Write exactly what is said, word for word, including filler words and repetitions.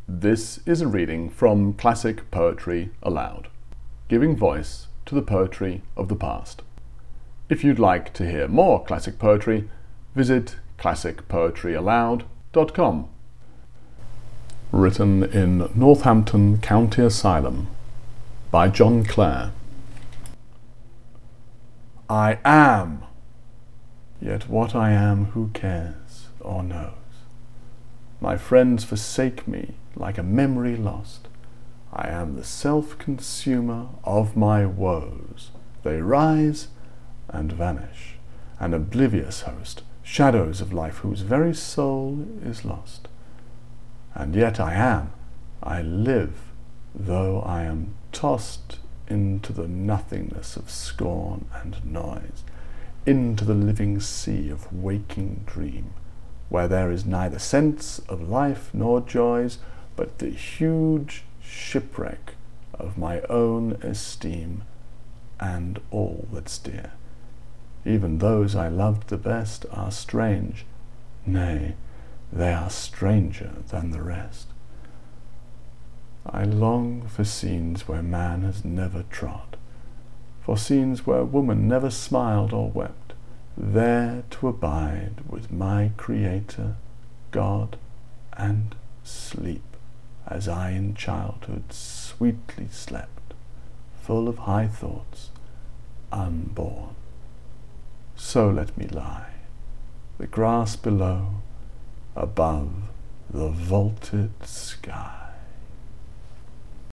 This is a reading from Classic Poetry Aloud, giving voice to the poetry of the past. If you'd like to hear more classic poetry, visit classic poetry aloud dot com. Written in Northampton County Asylum by John Clare. I am, yet what I am who cares or knows? My friends forsake me like a memory lost. I am the self-consumer of my woes. They rise and vanish, an oblivious host, shadows of life whose very soul is lost. And yet I am, I live, though I am tossed into the nothingness of scorn and noise, into the living sea of waking dream, where there is neither sense of life nor joys, but the huge shipwreck of my own esteem and all that's dear. Even those I loved the best are strange, nay, they are stranger than the rest. I long for scenes where man has never trod, for scenes where woman never smiled or wept, there to abide with my Creator, God, and sleep, as I in childhood sweetly slept, full of high thoughts, unborn. So let me lie, the grass below, above the vaulted sky.